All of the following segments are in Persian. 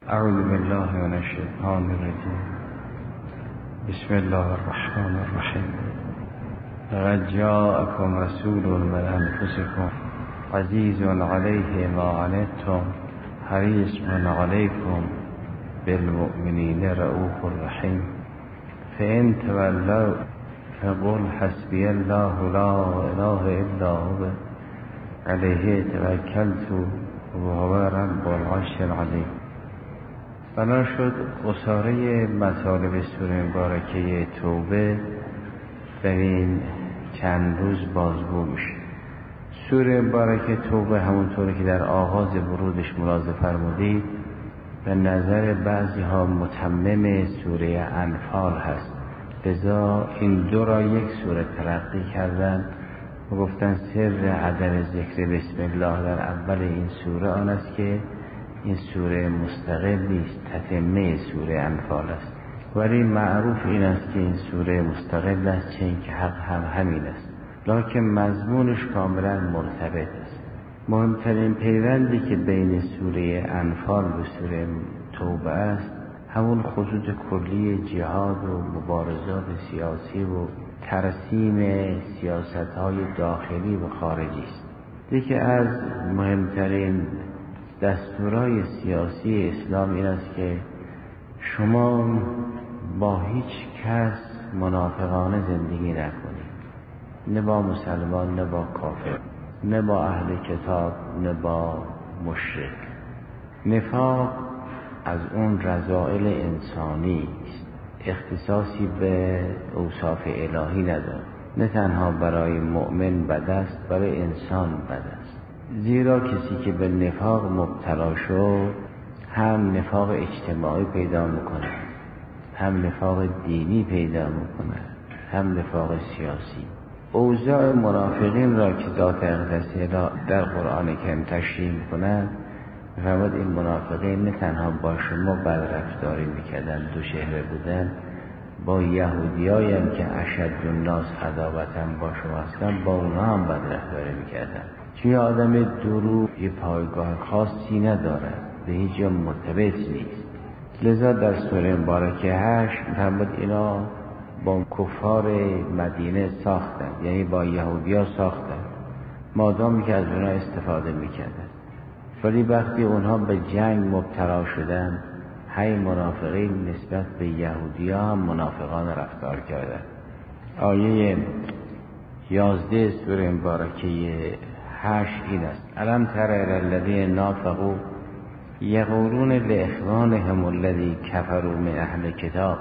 اعوذ بالله من الشیطان الرجیم. بسم الله الرحمن الرحیم. لقد جاءكم رسول من انفسكم عزیز علیه ما عنتم حریص علیکم بالمؤمنین رؤوف رحیم. فإن تولوا فقل حسبی الله لا اله الا هو علیه توکلت وهو رب العرش العظیم. بنا شد اصاره مطالب سوره مبارکه توبه در این چند روز بازگو میشه. سوره مبارکه توبه همونطوری که در آغاز ورودش ملاحظه فرمودید به نظر بعضی ها متمم سوره انفال هست، لذا این دو را یک سوره ترقی کردن و گفتن سر عدم ذکر بسم الله در اول این سوره آن است که این سوره مستقل نیست، تتمه سوره انفال است، ولی معروف این است که این سوره مستقل است، چه این که حق هم همین است، لکن مضمونش کاملا مرتبط است. مهمترین پیوندی که بین سوره انفال و سوره توبه است همون خطوط کلی جهاد و مبارزات سیاسی و ترسیم سیاست‌های داخلی و خارجی است. یکی از مهمترین دستورای سیاسی اسلام این است که شما با هیچ کس منافقانه زندگی نکنید، نه با مسلمان، نه با کافر، نه با اهل کتاب، نه با مشرک. نفاق از اون رذائل انسانی است، اختصاصی به اوصاف الهی ندارد. نه تنها برای مؤمن بد است، برای انسان بد است. زیرا کسی که به نفاق مبتلا شد هم نفاق اجتماعی پیدا میکنه، هم نفاق دینی پیدا میکنه، هم نفاق سیاسی. اوضاع منافقین را که ذات اقدس در قرآن کریم تشریح میکنند فرمود این منافقین نه تنها با شما بدرفتاری میکردن، دو چهره بودن، با یهودیایی هم که اشد الناس عداوتاً با شما هستن با اونها هم بدرفتاری میکردن. چون آدم دروغ یه پایگاه خاصی نداره، به هیچ جا مرتبط نیست. لذا در سوره مبارکه 8 فرمود اینا با کفار مدینه ساختن، یعنی با یهودیا ساختن، مادامی که از اونها استفاده میکردن، ولی وقتی اونها به جنگ مبتلا شدن هی منافقین نسبت به یهودیا هم منافقان رفتار کردن. آیه 11 سوره مبارکه 8 این است: الم تر الی الذین نافقوا یقولون لاخوانهم الذین کفروا من اهل کتاب.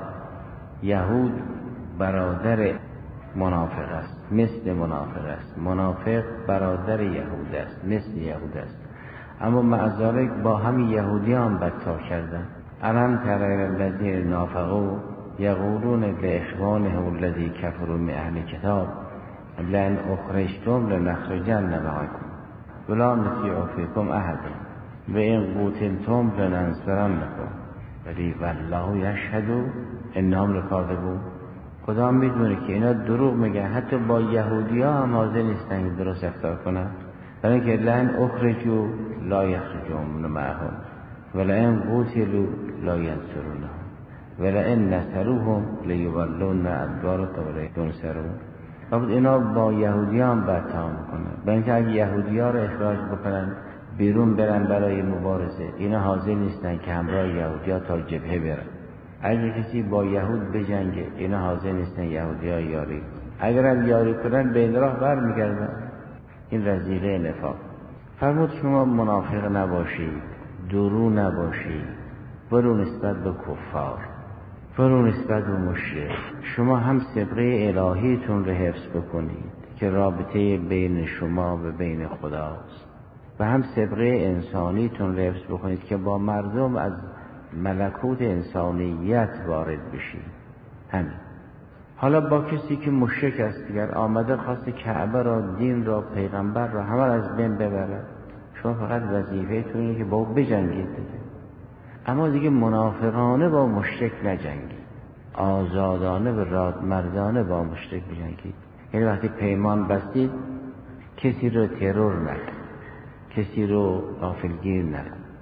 یهود برادر منافق است، مثل منافق است، منافق برادر یهود است، مثل یهود است، اما مع ذلک با همین یهودی هم بدتا کردن. الم تر الی الذین نافقوا یقولون لاخوانهم الذین کفروا من اهل کتاب لئن اخرجتم لنخرجن معکم ولا نطیع فیکم احدا وان قوتلتم لننصرنکم ولی والله یشهد انهم لکاذبون. خدا میدونه که اینا دروغ میگن، حتی با یهودی‌ها هم حاضر نیستن که درست رفتار کنن، برای اینکه لئن اخرجوا لا یخرجون معهم ولئن قوتلوا لا ینصرونهم ولئن نصروهم لیولون ادبارهم ولا ینصرون. وقت اینا با یهودیان بدتا میکنن، برای اینکه اگه یهودی‌ها رو اخراج بکنن بیرون برن برای مبارزه، اینا حاضر نیستن که همراه یهودی‌ها تا جبهه برن. اگه کسی با یهود بجنگه اینا حاضر نیستن یهودی‌ها یاری، اگر هم یاری کنن بین راه برمیگردن. این رذیله نفاق. فرمود شما منافق نباشید، درو نباشید، برو نسبت به کفار، برو نسبت به مشرک. شما هم سبقه الهیتون رو حفظ بکنید که رابطه بین شما و بین خداست، و هم سبقه انسانیتون رو حفظ بکنید که با مردم از ملکوت انسانیت وارد بشید. همین. حالا با کسی که مشرک است، دیگر آمده خواست کعبه را، دین را، پیغمبر را همه از بین ببره، شما فقط وظیفه‌تون اینه که با او بجنگید دیگه. اما دیگه منافقانه با مشرک نجنگید، آزادانه و رادمردانه با مشرک بجنگید. یعنی وقتی پیمان بستید کسی رو ترور نکن، کسی رو غافلگیر نکن،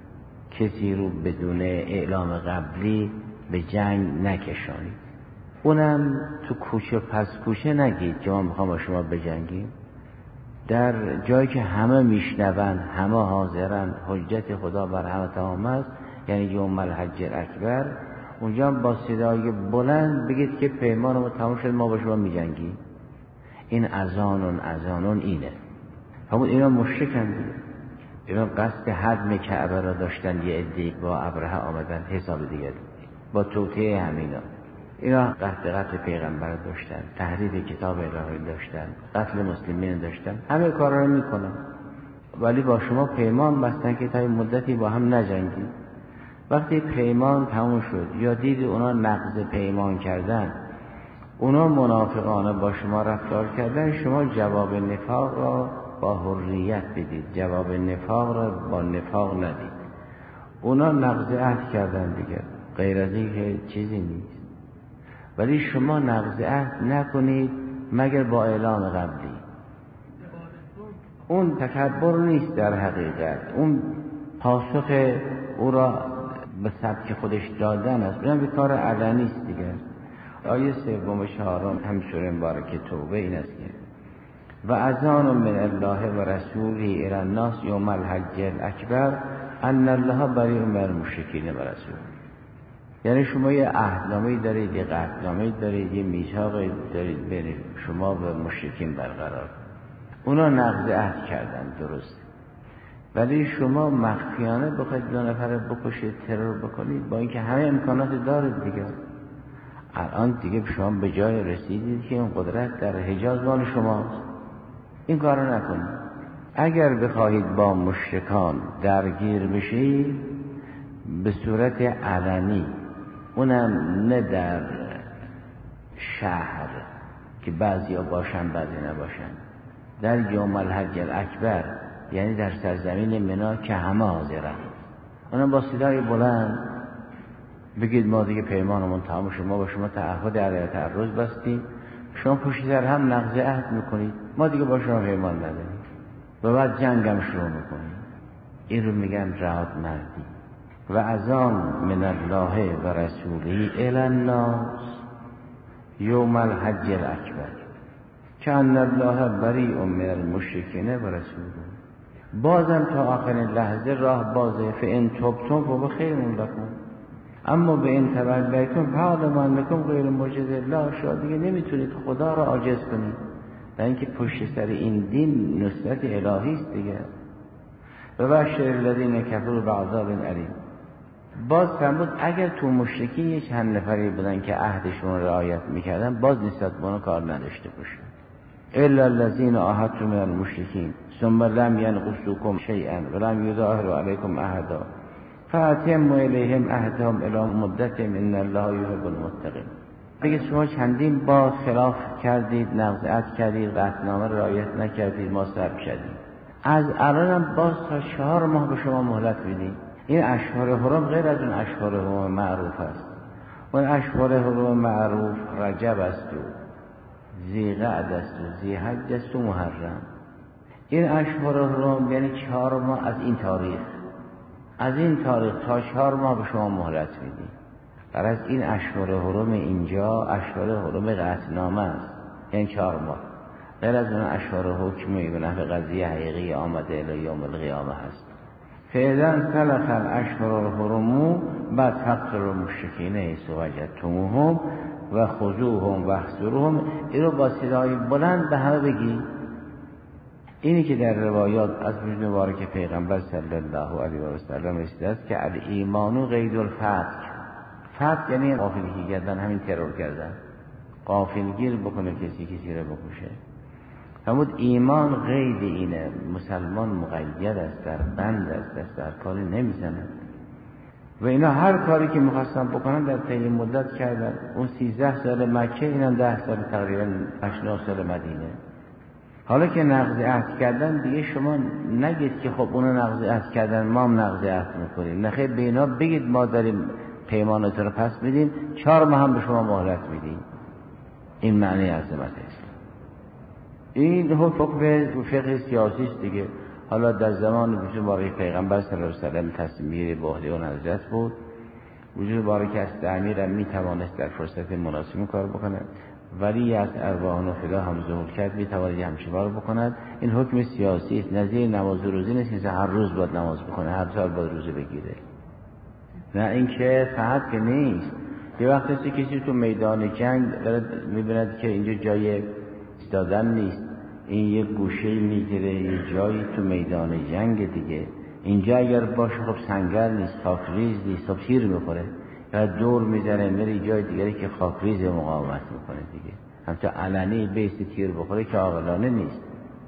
کسی رو بدون اعلام قبلی به جنگ نکشانید. اونم تو کوچه پس کوچه نگید که ما میخوام با شما بجنگیم. در جایی که همه میشنون، همه حاضرن، حجت خدا بر همه تمام است، یعنی یوم الحج الاکبر، اونجا با صدای بلند بگید که پیمان ما تمام شد، ما با شما میجنگیم. این اذانون اینه. همون اینا مشرکن دیگه. اینا قصد هدم کعبه را داشتن، یه عده‌ای با ابرهه آمدن حساب دیگه با توطئه همینا. اینا قتل پیغمبر داشتن، تحریف کتاب الهی داشتن، قتل مسلمین داشتن، همه کارا رو میکنن، ولی با شما پیمان بستن که تا مدتی با هم نجنگید. وقتی پیمان تموم شد یا دید اونا نقض پیمان کردن، اونا منافقانه با شما رفتار کردن، شما جواب نفاق را با حریت بدید، جواب نفاق را با نفاق ندید. اونا نقض عهد کردن دیگه، غیر از این که چیزی نیست. ولی شما نقض عهد نکنید مگر با اعلام قبلی. اون تکبر نیست در حقیقت، اون پاسخ او را به سبک خودش دادن است. اونم یک کار علنی است دیگه. آیه 3-4 هم سوره مبارکه توبه این است که و اذان من الله و رسوله الی الناس یوم الحج الاکبر ان الله بریء من المشرکین و رسوله. یعنی شما یه عهدنامه‌ای دارید، یه قطعنامه‌ای دارید، یه میثاقی دارید بین شما و مشرکین برقرار. اونا نقض عهد کردن، درست، ولی شما مخفیانه بخواید 2 نفر بکشید، ترور بکنید، با اینکه همه امکانات دارید دیگه. الان دیگه شما به جای رسیدید که اون قدرت در حجاز مال شماست. این کارو نکنید. اگر بخواهید با مشرکان درگیر بشید به صورت علنی، اونم نه در شهر که بعضیا باشن بعضی نباشن، در یوم الحج الاکبر، یعنی در سرزمین منی که همه حاضرن، اونم با صدای بلند بگید ما دیگه پیمانمون تمام شد، ما با شما تعهد علیه تعرض بستیم، شما پشت سر هم نقض عهد میکنید، ما دیگه با شما پیمان نداریم و بعد جنگم شروع میکنید. این رو میگن رهاد مردی. و اذان من الله و رسوله الی الناس یوم الحج الاکبر که ان الله بریء من المشرکین و رسوله. بازم تا آخرین لحظه راه بازه. فان تبتم فبخیر لکم اما به این تولیتم فعلموا انکم غیر معجز الله. شما دیگه نمیتونید خدا را عاجز کنید، در اینکه پشت سر این دین نصرت الهی است دیگه. و بشر الذین کفروا بعذاب الیم. باز فرمود اگر تو مشرکین یه چند نفری بودن که عهدشون رعایت میکردن، باز نسبت به اون کار نداشته باشن. الا الذین عاهدتم من المشرکین ثم لم ينقصوکم شیئا ولم یظاهروا علیکم احدا فاتموا الیهم عهدهم الی مدتهم ان الله یحب المتقین. بگید شما چندین بار خلاف کردید، نقض عهد کردید، قطعنامه رعایت نکردید، ما صبر کردیم، از الانم باز تا 4 ماه به شما مهلت میدیم. این اشهر حرم غیر از اون اشهر حرم معروف است. اون اشهر حرم معروف رجب است و ذی‌قعده است و ذی‌حجه است و محرم. این اشهر حرم یعنی 4 ماه از این تاریخ، از این تاریخ تا 4 ماه به شما مهلت میدیم. برای از این اشهر حرم اینجا اشهر حرم قطعنامه است، یعنی 4 ماه، غیر از اون اشهر حکمی به نحو قضیه حقیقی آمده الی یوم القیامه هست. فاذا سلخ الاشهر الحرم بعد فقتلوا المشرکین حیث وجدتموهم و خذوهم و احصروهم. این رو با صدای بلند به همه بگی. اینی که در روایات از وجود مبارک پیغمبر صلی الله علیه و سلم رسیده است که الایمان قید الفتح. فتح یعنی غافلگیر کردن، همین ترور کردن، غافلگیر بکنه کسی رو بکشه. فرمود ایمان قید اینه، مسلمان مقید است، در بند است، دست در کاری نمیزنه. و اینا هر کاری که میخواستن بکنن در طی مدت کردن. اون 13 سال مکه، اینم 10 سال تقریبا 8-9 سال مدینه. حالا که نقض عهد کردن دیگه شما نگید که خب اونا نقض عهد کردن ما هم نقض عهد میکنیم. نخیر، به اینا بگید ما داریم پیمانت رو پس میدیم، 4 ماه هم به شما مهلت میدیم. این معنی عظمت است. این حکم فقه سیاسی است دیگه. حالا در زمان وجود بارک پیغمبر صلی الله علیه و سلم تصمیم به عهده اون حضرت بود، وجود بارک از تعمیر هم میتوانست در فرصت مناسب کار بکند، ولی از ارواح و فدا هم ظهور کرد میتواند همچین کار بکند. این حکم سیاسی است، نظیر نماز و روزه نیست که هر روز باید نماز بکنه، هر سال باید روزه بگیره. نه اینکه فقط که نیست. یه وقتی کسی تو میدان جنگ میبیند که اینجا جای ایستادن نیست، این یه گوشه میگیره یه جایی تو میدان جنگ دیگه، اینجا اگر باشه خب سنگر نیست، خاکریز نیست، خب تیر میخوره، یا دور میزنه میره جای دیگری که خاکریز مقاومت میکنه دیگه. همچنین علنی بیست تیر بخوره که عاقلانه نیست.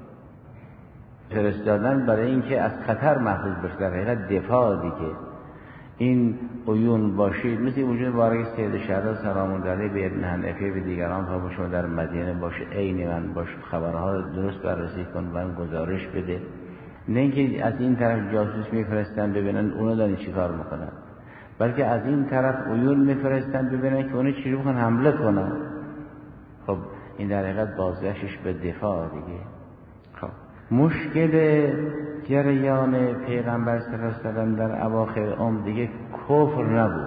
فرستادن برای اینکه از خطر محفوظ بشه، در حقیقت دفاع دیگه. این عیون باشید مثل وجود بارک سید شهدا سلام علیه به ابن حنفی و دیگران ها شما در مدینه باشه، عین من باشه، خبرها درست بررسی کن و گزارش بده. نه اینکه از این طرف جاسوس میفرستن ببینن اونو دارن چی کار میکنن، بلکه از این طرف عیون میفرستن ببینن که اونو چی رو بخوان حمله کنن. خب این در حقیقت بازگشتش به دفاع دیگه. خب مشکل جریان پیغمبر صلی الله علیه و سلم در اواخر عمر دیگه کفر نبود،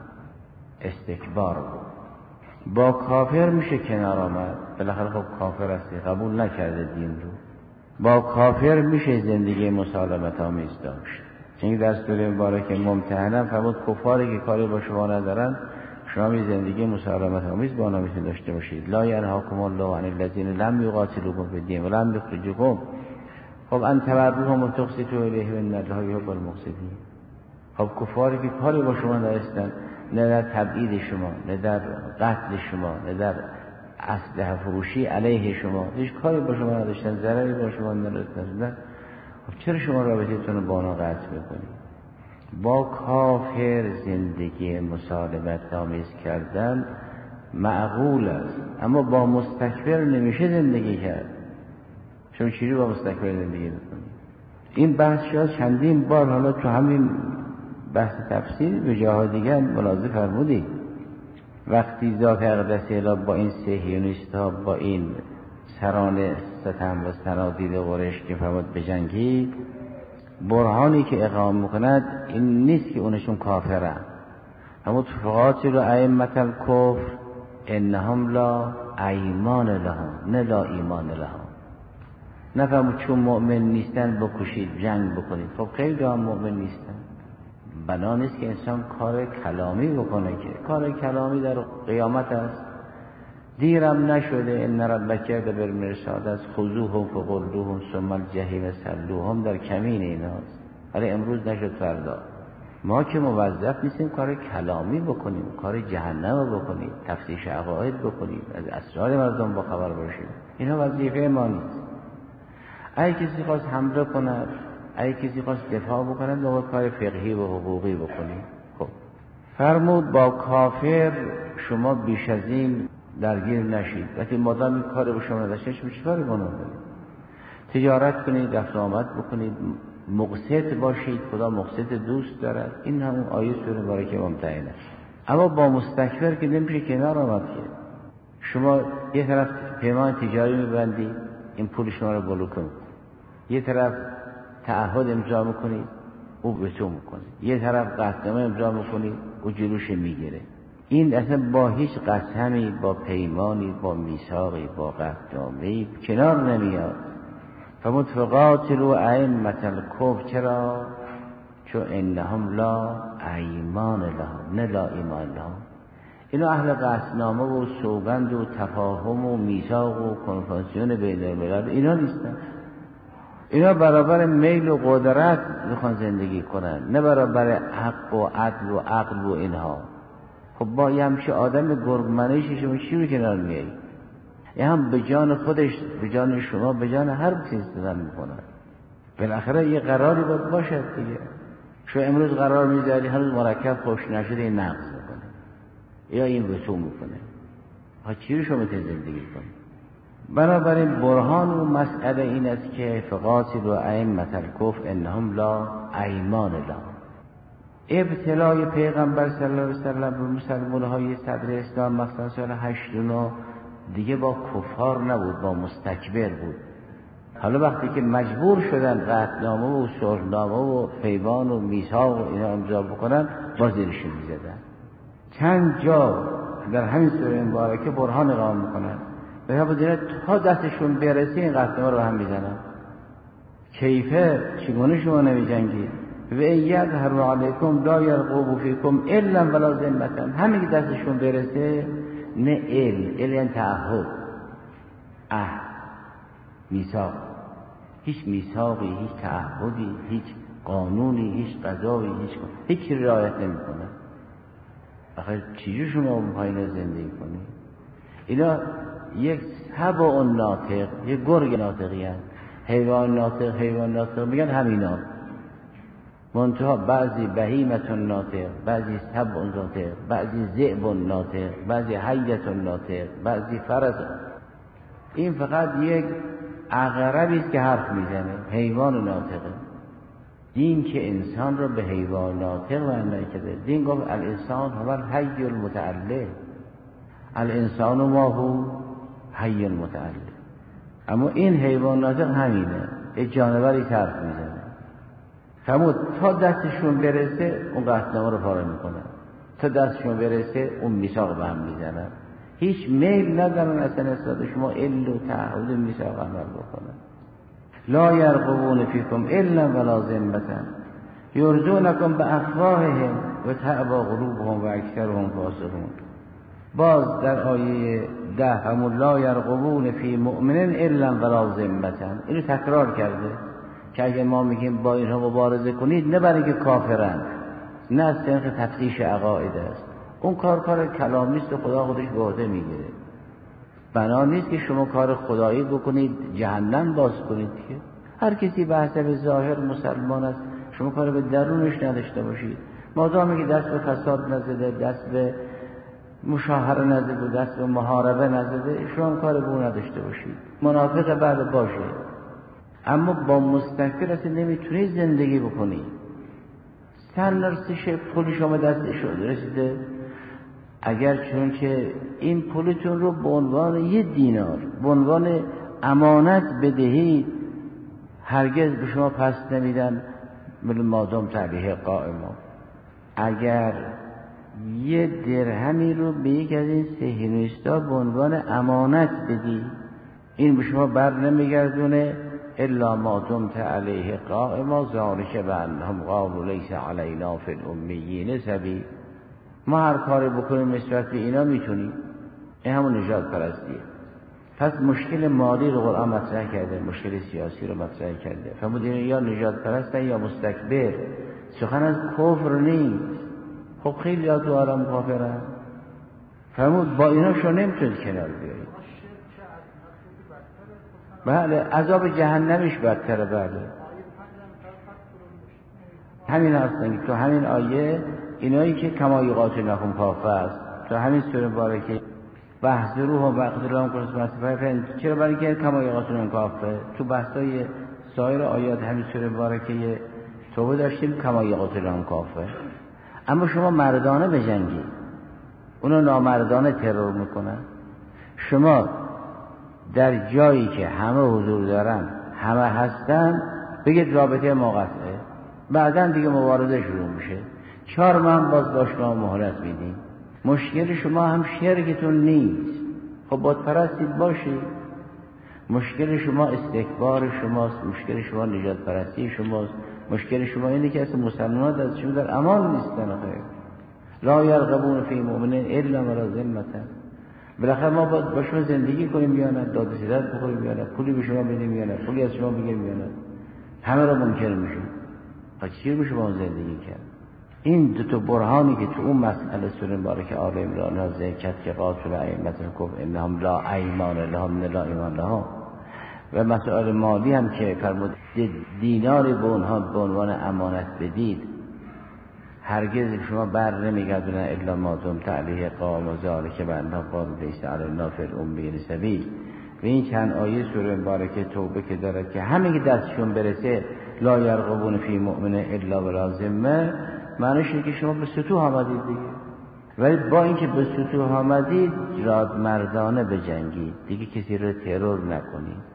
استکبار بود. با کافر میشه کنار آمد، بالاخره خب کافر هستی، قبول نکرده دین رو. با کافر میشه زندگی مسالمت آمیز داشت. چون در سوره مبارکه ممتحنه فرمود کفاری که کاری با شما ندارن شما می زندگی مسالمت آمیز با آنها میتونید داشته باشید. لا ینهاکم الله عن الذین لم یقاتلوکم فی الدین ولم یخرجوکم خب ان تبروهم و تقسطوا الیهم ان الله یحب المقسطین. خب کفاری که کاری با شما نداشتن، نه در تبعید شما، نه در قتل شما، نه در اسلحه فروشی علیه شما، هیچ کاری با شما نداشتن، ضرری با شما نداشتن، خب چرا شما رابطتون رو با آنها قطع میکنید؟ با کافر زندگی مسالمت آمیز کردن معقول است، اما با مستکبر نمیشه زندگی کرد. شما چیزی با مستکبر زندگی میکنید؟ این بحث شاید چندین بار حالا تو همین بحث تفسیر به جاهای دیگر ملاحظه فرمودید. وقتی ذات اقدس الهی با این صهیونیست ها، با این سران ستم و صنادید قریش که فرمود بجنگید، برهانی که اقام میکند این نیست که اونشون کافرن. اما فقاتلوا ائمة الکفر انهم لا ایمان لهم، نه لا ایمان لهم. نفهمون چون مؤمن نیستن بکشید، جنگ بکنید. خب خیلی هم مؤمن نیستن. بنا نیست که انسان کار کلامی بکنه، که کار کلامی در قیامت است. دیرم نشده ان ربک بالمرصاد است، خذوهم فغلوهم ثم الجحیم صلوهم، در کمین ایناست. ولی امروز نشد فردا. ما که موظف نیستیم کار کلامی بکنیم، کار جهنم بکنیم، تفتیش عقاید بکنیم، از اسرار مردم با خبر باشیم. اینا وظیفه ما نیست. اگه کسی خواست حمله کند، اگه کسی خواست دفاع بکند، باید کار فقهی و حقوقی بکنیم. خب فرمود با کافر شما بیش از این درگیر نشید. وقتی مادام این کار به شما نداشته شما چی کاری کنید؟ تجارت کنید، رفت آمد بکنید، مقسط باشید، خدا مقسط دوست دارد. این همون آیه سوره مبارکه ممتحنه. اما با مستکبر که نمیشه کنار آمد که. شما یه طرف پیمان تجاری میبندی، این پول شما رو بلوکه میکنه، یه طرف تعهد امضا میکنید، او به تو میکنه، یه طرف قطعنامه امضا میکنید، او جلوش میگیره. این اصلا با هیچ قسمی، با پیمانی، با میثاقی، با قطعنامه‌ای کنار نمیاد. فقاتلوا ائمة الکفر، چرا؟ چون انهم لا ایمان لهم، نه لا ایمان لهم. اینا اهل قطعنامه و سوگند و تفاهم و میثاق و کنفانسیون بین الملل اینا نیستن. اینا برابر میل و قدرت میخوان زندگی کنن، نه برابر حق و عدل و عقل و اینها. خب با یه همچه آدم گرگمنشی شما چی رو کنار میایی؟ یه هم به جان خودش، به جان شما، به جان هر کسی استفاده میکنن. بالاخره یه قراری باید باشد دیگه. شما امروز قرار میذاری، هنوز مرکب خوش نشده این نقض میکنه یا این وسوم میکنه. ها چی رو شما زندگی کنید؟ بنابراین برهان و مسئله این است که فقاتلوا ائمة الکفر انهم لا ایمان لهم. ابتلای پیغمبر صلی الله علیه و سلم به مسلمان‌های صدر اسلام مثلا سال 89 دیگه با کفار نبود، با مستکبر بود. حالا وقتی که مجبور شدن قطعنامه و صلحنامه و پیمان و میثاق و اینا امضا بکنن، باز زیرشون میزدن. چند جا در همین سوره مبارکه برهان اقامه میکنن و بدونه تا دستشون برسه این قطعنامه رو هم میزنن. کیفه چگونه شما نمیجنگید؟ و یظهر علیکم لا یرقبوا فیکم الا ولا ذمة. همین که دستشون برسه، نه ال یعنی تعهد، میثاق، هیچ میثاقی، هیچ تعهدی، هیچ قانونی، هیچ قضایی، هیچ رعایت نمیکنه. آخه چیزی شما پایین زندگی کنید؟ اینا یک سبع ناطق، یک گرگ ناطقی هست. حیوان ناطق میگن همینا. منتها بعضی بهیمت ناطق، بعضی سبع ناطق، بعضی ذئب ناطق، بعضی حیة ناطق، بعضی فرس. این فقط یک عقربی است که حرف میزنه، حیوان ناطقه. دین که انسان رو به حیوان ناطق معنی کرده. دین گفت الانسان هو الحی المتعلق، الانسان ما هو حی المتعلق. اما این حیوان ناطق همینه، یه جانوری حرف میزنه. فرمود تا دستشون برسه اون قطعنامه رو پاره میکنن، تا دستشون برسه اون میثاق به هم میزنن. هیچ میل ندارن اصلا اصلا شما الا تعهد میثاق عمل بکنن. لا یرقبون فیکم الا ولا ذمة یرضونکم بافواههم و تأبی قلوبهم و اکثرهم فاسقون. باز در آیه 10 همون لا یرقبون فی مؤمن الا ولا ذمة اینو تکرار کرده که اگه ما میگیم با اینها مبارزه کنید، نه برای که کافرن، نه از طریق تفتیش عقاید است. اون کار کلامیست و خدا خودش به عهده میگیره. بنا نیست که شما کار خدایی بکنید جهنم باز کنید که هر کسی به حسب ظاهر مسلمان است، شما کار به درونش نداشته باشید. مادامی که دست به فساد نزده، دست به مشاهره نزده، دست به محاربه نزده، شما کار به اون نداشته باشید. منافق بعد باشه، اما با مستکبر اصلا نمیتونید زندگی بکنید. سن رسش پول شما دستش رسیده، اگر چون که این پولتون رو به عنوان 1 دینار به عنوان امانت بدهید، هرگز به شما پس نمیدن مادام تعلیه قائما. اگر 1 درهمی رو به یک از این صهیونیستا به عنوان امانت بدی، این به شما بر نمیگردونه الا ما دمت علیه قائما ذلک بانهم قالوا لیس علینا فی الامیین سبیل. ما هر کاری بکنیم نسبت به اینا میتونیم. این همون نژاد پرستیه. پس مشکل مالی رو قرآن مطرح کرده، مشکل سیاسی رو مطرح کرده. فرمود یا نژاد پرستن یا مستکبر. سخن از کفر نیست. خب خیلی ها تو عالم کافرن. فرمود با اینا شو نمیتونید کنار بیایید. بله عذاب جهنمش بدتره. بله همین هستن تو همین آیه، اینایی که کما یقاتلونکم کافه است، تو همین سوره مبارکه واحذروه و اقتلوهم کفر. چرا؟ برای اینکه کما یقاتلونکم کافه. تو بحثای سایر آیات همین سوره مبارکه توبه داشتیم کما یقاتلونکم کافه. اما شما مردانه بجنگید، اونا نامردانه ترور میکنن. شما در جایی که همه حضور دارن، همه هستن، بگید رابطه ما قطعه، بعداً دیگه مبارزه شروع میشه. 4 ماه باز با شما مهلت میدیم. مشکل شما هم شرکتون نیست، خب بتپرستید باشید. مشکل شما استکبار شماست، مشکل شما نجات پرستی شماست، مشکل شما اینه که اصلا مسلمانات از شما در امان نیستن. لا یرقبون فی مؤمن الا ولا ذمة. بالاخره ما با شما زندگی کنیم یا نه، داد و ستد بخوریم یا نه، پولی به شما بدیم یا نه، پولی از شما بگیریم یا نه، همه را منکر میشیم. پس چی به شما زندگی کرد؟ این 2 برهانی که تو اون مسئله سوره مبارکه آل عمران ها ذکر کرد که قاتل ائمة الکفر انهم لا ایمان لهم لا ایمان لهم، و مسائل مالی هم که فرمود دیناری به اونها به عنوان امانت بدید، هرگز شما بر نمیگردونن الا ما دمت علیه قائما و ذلک بانهم قالوا لیس علینا فی الامیین سبیل. و این چند آیه سوره مبارکه توبه که دارد که همه که دستشون برسه لا یرقبون فی مؤمن الا ولا ذمه، معنیش اینه که شما به سطوح آمدید دیگه. ولی با اینکه به سطوح آمدید، جرأت مردانه بجنگید دیگه، کسی رو ترور نکنید.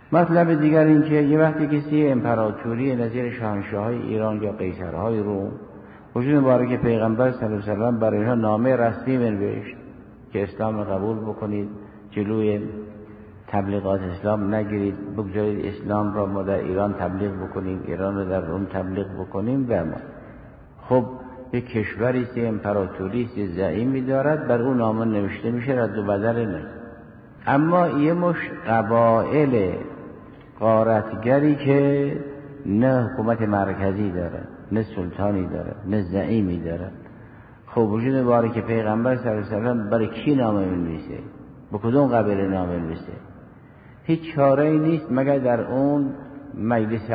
مطلب دیگر این که یه وقتی کسی امپراتوری نظیر شاهنشاه‌های ایران یا قیصرهای روم وجود مبارک پیغمبر صلی الله علیه و سلم برای اینها نامه رسمی بنوشت که اسلام قبول بکنید، جلوی تبلیغات اسلام نگیرید، بگذارید اسلام را ما در ایران تبلیغ بکنیم، ایران را در روم تبلیغ بکنیم و ما. خب یک کشوری است، امپراتوری است، زعیمی دارد، بر اون نامه نوشته میشه، رد و بدل نه. اما یه مش قبایل غارتگری که نه حکومت مرکزی داره، نه سلطانی داره، نه زعیمی داره. خب وجود مبارک پیغمبر صلی الله علیه و سلم برای کی نامه می‌نویسه؟ به کدوم قبیله نامه می‌نویسه؟ هیچ چاره‌ای نیست مگر در اون مجلس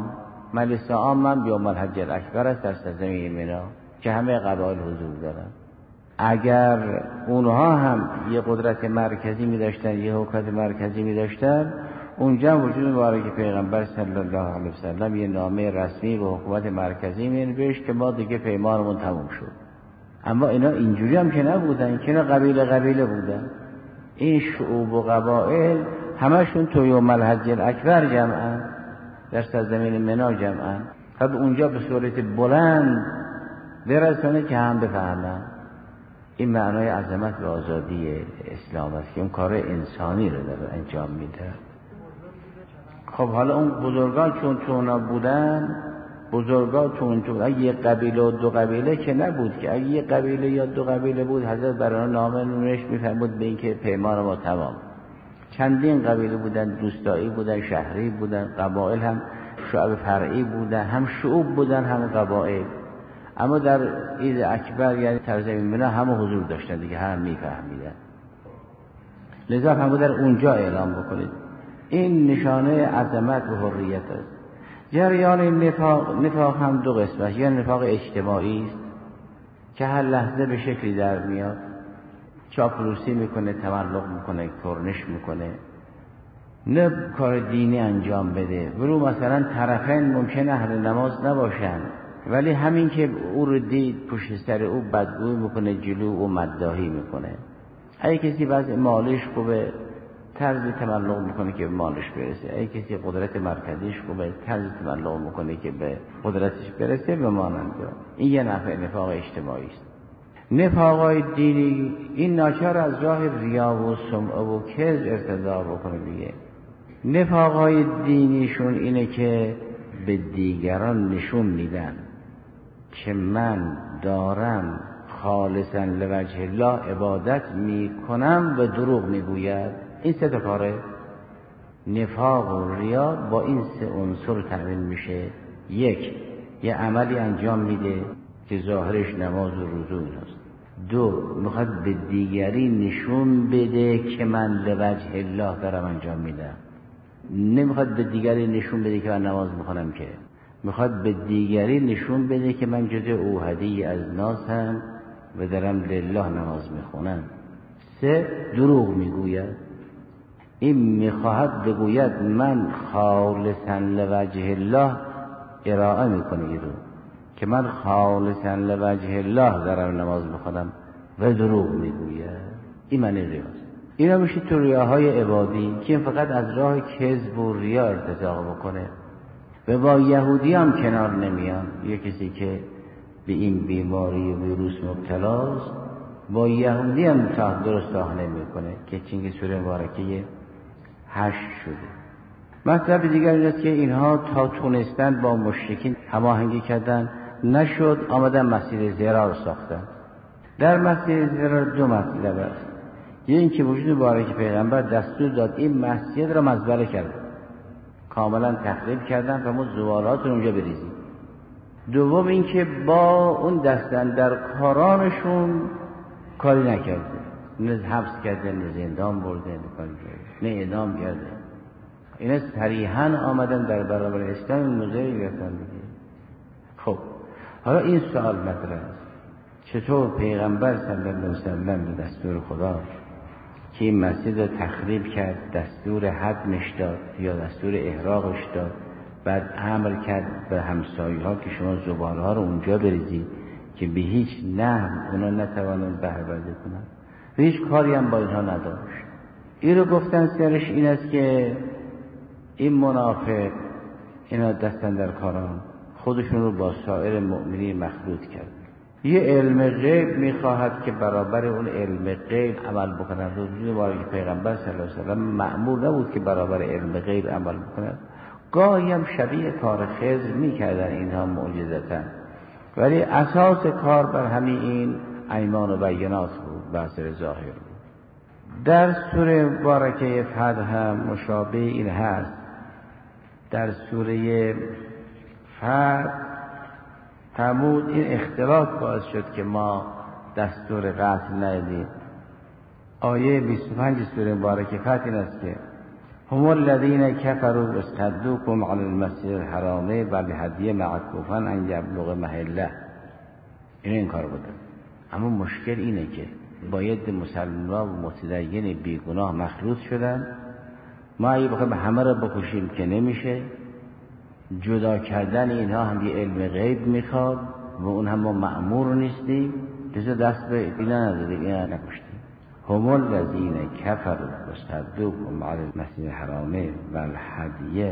عام هم یوم الحج الاکبر است در سرزمین منا که همه قبایل حضور دارن. اگر اونها هم یه قدرت مرکزی می‌داشتن، یه حکومت مرکزی می‌داشتن، اونجا وجود مبارک پیغمبر صلی الله علیه و سلم یه نامه رسمی به حکومت مرکزی می‌نوشت که ما دیگه پیمانمون تموم شد. اما اینا اینجوری هم که نبودن، که اینا قبیله بودن. این شعوب و قبائل همشون تو یوم الحج الاکبر جمعن، در سرزمین منا جمعن. خب اونجا به صورت بلند برسانه که هم بفهمن. این معنای عظمت و آزادی اسلام است که اون کار انسانی رو داره انجام میده. خب حالا اون بزرگان چون بودن، اگه یک قبیله و دو قبیله که نبود، که اگه یک قبیله یا دو قبیله بود حضرت برای نامه نوشت میفرمود به این که پیمان ما تمام. چندین قبیله بودن، دوستایی بودن، شهری بودن، قبایل هم شعب فرعی بودن، هم شعوب بودن هم قبایل. اما در عید اکبر یعنی سرزمین منا همه حضور داشتن دیگه، هم میفهمیدن. لذا هم در اونجا اعلام بکنید. این نشانه عظمت و حریت است. جریان نفاق هم دو قسم است. یا نفاق اجتماعی است که هر لحظه به شکلی در میاد، چاپلوسی میکنه، تملق میکنه، کرنش میکنه، نه کار دینی انجام بده. ولو مثلا طرفین ممکنه اهل نماز نباشن، ولی همین که او رو دید پشت سر او بدگویی میکنه، جلو او مداحی میکنه. اگه کسی بعض مالش خوبه، طرز تملق میکنه که به مالش برسه. اگه کسی قدرت مرکزیش خوبه، طرز تملق میکنه که به قدرتش برسه به مانند. این یه نفاق اجتماعی است. نفاقای دینی این ناچار از راه ریا و سمعه و کذب ارتضا بکنه دیگه. نفاقای دینیشون اینه که به دیگران نشون میدن که من دارم خالصا لوجه الله عبادت میکنم و دروغ میگوید. این سه تا کاره، نفاق و ریا، با این سه عنصر تأمین میشه. یک، یه عملی انجام میده که ظاهرش نماز و روزه است. دو، میخواد به دیگری نشون بده که من لوجه الله دارم انجام میدم. نمیخواد به دیگری نشون بده که من نماز میخونم، که میخواد به دیگری نشون بده که من جزء اوحدی از ناسم و دارم لله نماز میخونم. سه، دروغ میگوید. این میخواهد بگوید من خالصا لوجه الله ارائه میکنه رو، که من خالصا لوجه الله دارم نماز میخونم و دروغ میگوید. این معنی ریاست. اینا میشه تو ریاهای عبادی که فقط از راه کذب و ریا ارتزاق بکنه و با یهودی هم کنار نمیان. یه کسی که به این بیماری و ویروس مبتلاست با یهودی هم درست نمیکنه که چنگ سوره مبارکه 8 شده. مطلب دیگر این است که اینها تا تونستن با مشرکین هماهنگی کردن، نشد، آمدن مسجد زرار ساختن. در مسجد زرار دو مطلب است. یه این که وجود مبارک پیغمبر دستور داد این مسجد را مزبله کرد، کاملا تخریب کردن و ما زبالات رو اونجا بریزیم. دوم این که با اون دستن در کارانشون کاری نکرده، نه حبس کرده، نه زندان برده، نه اعدام کرده. اینا صریحاً آمدن در برابر اسلام موضعی گرفتن دیگه. خب حالا این سوال مطرح است، چطور پیغمبر صلی الله علیه و سلم به دستور خدا که این مسجد رو تخریب کرد دستور هدمش داد یا دستور احراقش داد، بعد امر کرد به همسایه ها که شما زباله ها رو اونجا بریزید که به هیچ نحو اونا نتوانند بهره برداری کنند و هیچ کاری هم با اینها نداشت. این رو گفتن سرش این است که این منافق اینا دستن در کاران خودشون رو با سایر مؤمنین مخلوط کرد. یه علم غیب میخواهد که برابر اون علم غیب عمل بکنند. روزی باره که پیغمبر صلی الله علیه و سلم مأمور نبود که برابر علم غیب عمل بکنند. گاهی هم شبیه کار خضر میکردن اینها معجزتا، ولی اساس کار بر همین این ایمان و بینات بود، بحث ظاهر بود. در سوره مبارکه فتح هم مشابه این هست. در سوره فتح فرمود این اختلاط باعث شد که ما دستور قتل ندیم. آیه 25 سوره مبارکه فتح این است که هم الذین کفروا واصدوکم عن المسجد الحرام والهدی معکوفا ان یبلغ محله. این کار بوده. اما مشکل اینه که باید مسلمان و متدین بیگناه مخلوط شدن. ما اگه بخوایم همه را بکشیم که نمیشه. جدا کردن اینها هم یه علم غیب میخواد و اون هم ما مأمور نیستیم، لذا دست به اینا ندادیم، اینا نکشتیم. هم الذین کفروا واصدوکم عن المسجد الحرام والهدی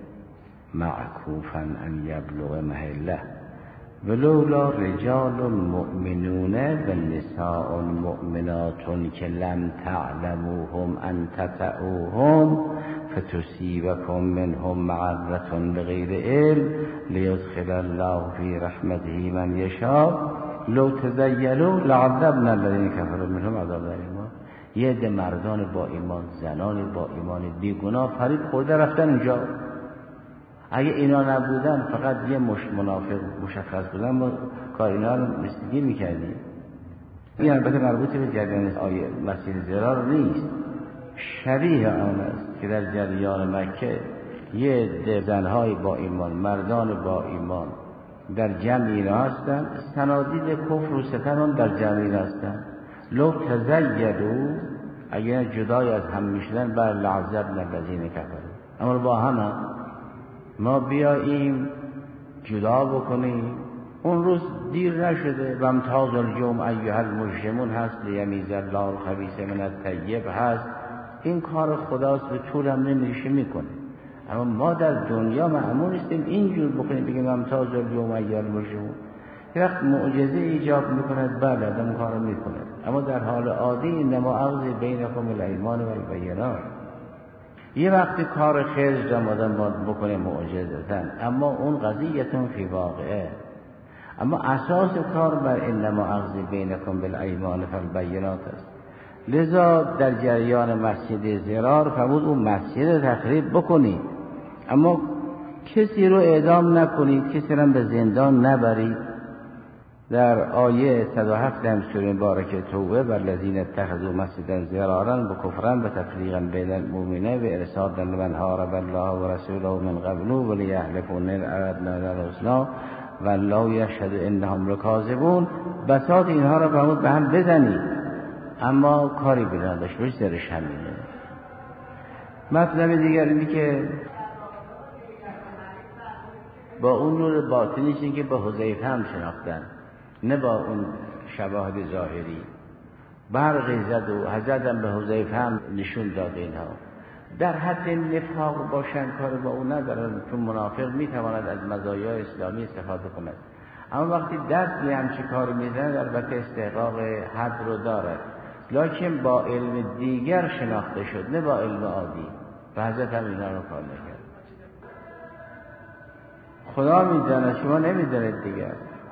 معکوفا ان یبلغ محله ولولا رجال مؤمنون و نساء مؤمنات که لم تعلموهم ان تطئوهم فتصيبكم منهم معرة بغير علم ليدخل الله في رحمته من يشاء لو تزيلوا لعذبنا الذين كفروا منهم عذابا أليما. یه عده مردان با ایمان، زنان با ایمان بیگناه فریب خورده رفتن اونجا. اگه اینا نبودن، فقط یه منافق مشخص بودن، ما کار اینا رو رسیدگی میکردیم. این البته مربوط به جریان آیه مسجد ضرار نیست، شبیه آن است که در جریان مکه یه عده زنهای با ایمان، مردان با ایمان در جمع اینا هستن، صنادید کفر و ستم در جمع اینا هستن. لو تزیدوا، اگر جدای از هم میشدن، بر لعذبنا الذین کفروا. اما با هم ما بیاییم جدا بکنیم. اون روز دیر نشده. و امتاز اليوم ایها المجرمون هست، لیمیز الله الخبیث من الطیب هست. این کار خداست، به طول هم نمیشه میکنه. اما ما در دنیا معمول نیستیم اینجور بکنیم بگیم امتاز اليوم ایها المجرمون. یه وقت معجزه ایجاب میکند، بله آدم کارو میکنه، اما در حال عادی انما اغضی بینکم الایمان و البینات. یه وقتی کار خیر را آدم باید بکنه معجزه، اما اون قضیتون فی واقعه. اما اساس کار بر انما اغضی بینکم بالایمان فالبینات است. لذا در جریان مسجد ضرار فرمود اون مسجد رو تخریب بکنید، اما کسی رو اعدام نکنید، کسی رو به زندان نبرید. در آیه 107 هم سوره مبارکه توبه والذین اتخذوا مسجدا ضرارا وکفرا وتفریقا بین المؤمنین وارصادا لمن حارب الله ورسوله من قبل ولیحلفوا ان اردنا الحسنى والله یشهد انهم لکاذبون. بساط اینها را فرمود به هم بزنید، اما کاری بدون داشت باش، سرش همینه. مطلب دیگر اینه که با اون نور باطنیش این که به حذیفه هم شناختن، نه با اون شواهد ظاهری. برقی زد و حضرت هم به حذیفه هم نشون داده اینها. در حد نفاق باشن کار با اون ندارن، چون منافق میتواند از مزایای اسلامی استفاده کند. اما وقتی دست به همچه کاری میزند، البته استحقاق حد رو دارد، لکن با علم دیگر شناخته شد، نه با علم عادی. و حضرت هم اینا رو کار نکرد. خدا میداند، شما نمیدانید دیگر.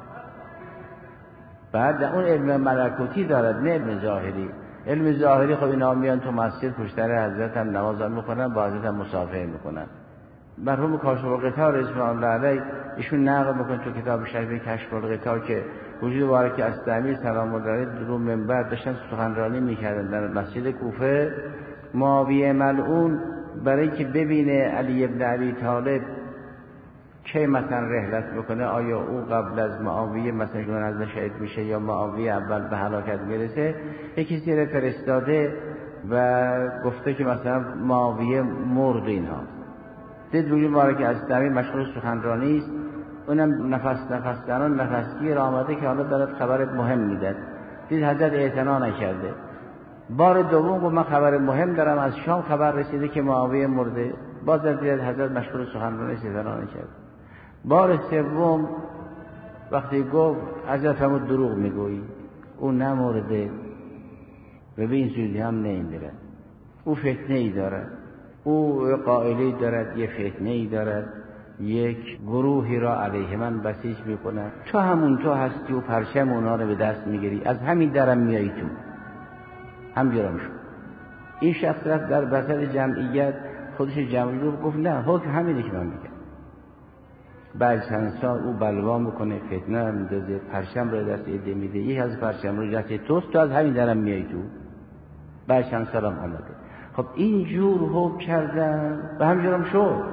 بعد اون علم ملکوتی دارد، نه علم ظاهری. علم ظاهری خب اینا میان تو مسجد پشتر حضرت هم نماز میکنن، با حضرت هم مصافحه میکنن. مرحوم کاشف القطار رضوان الله علیه ایشون نقل میکنه تو کتاب شریف کشف القطار که وجود بارک اسدمی سلام الله علیه رو منبر داشتن سخنرانی میکردن در مسجد کوفه. معاویه ملعون برای که ببینه علی ابن ابی طالب که مثلا رحلت بکنه، آیا او قبل از معاویه مثلا جنازه شهید میشه یا معاویه اول به هلاکت میرسه، یکی کسی رو فرستاده و گفته که مثلا معاویه مرد. اینها دید روی مبارک اسدمی مشغول سخنرانی است، اونم نفس دران نفسگیر آمده که حالا دارد خبر مهم میداد. دید حضرت اعتنا نکرده. بار دوم گفت من خبر مهم دارم، از شام خبر رسیده که معاویه مرده. باز از حضرت مشغول سخنرانی سیدرانه کرد. بار سوم وقتی گفت حضرت فرمود دروغ میگویی، او نمرده و به این زودی هم نمیرد، او فتنه ای دارد، او قائلی دارد، یه فتنه ای دارد، یک گروهی را علیه من بسیج میکنه، تو همون تو هستی و پرچم اونا رو به دست میگیری، از همین درم میایی تو. هم جرم شد. این شخص رفت در وسط جمعیت خودش جمعی رو گفت نه، حکم همینه که من میگم. بعد چند سال او بلوا میکنه، فتنه رو میندازه، پرچم رو دست ایده میده، یک از پرچم رو دست توست، تو از همین درم میایی تو. بعد چند سال هم آمده. خب این جور حکم کردن و هم جرم شد.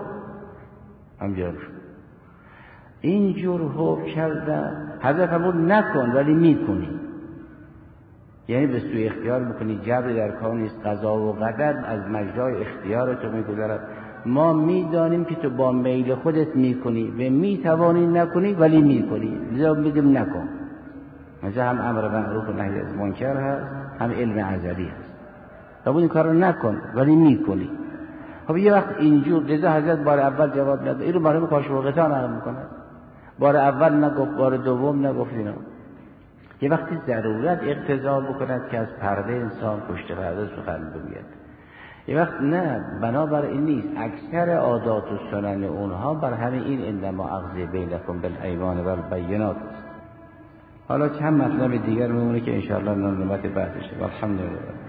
این جور حکم کردن حضرت فرمود نکن ولی میکنی، یعنی به سوی اختیار میکنی، جبری در کار نیست، قضا و قدر از مجرای اختیار تو میگذرد. ما میدانیم که تو با میل خودت میکنی و میتوانی نکنی ولی میکنی، لذا میگیم نکن. مثلا هم امر معروف و نهی از منکر هست، هم علم ازلی هست. و این کار رو نکن ولی میکنی. خب یه وقت اینجور لذا حضرت بار اول جواب نداد، این رو مرحوم کاشف الغطا نقل میکنه. بار اول نگفت، بار دوم نگفت. اینا یه وقتی ضرورت اقتضا بکند که از پرده انسان پشت پرده سخن بگوید، یه وقت نه، بنابر این نیست. اکثر عادات و سنن اونها بر همین این انما اخذ بینکم بالایمان و البینات است. حالا چند مطلب دیگر میمونه که انشاءالله نوبت بعدشه. الحمدلله.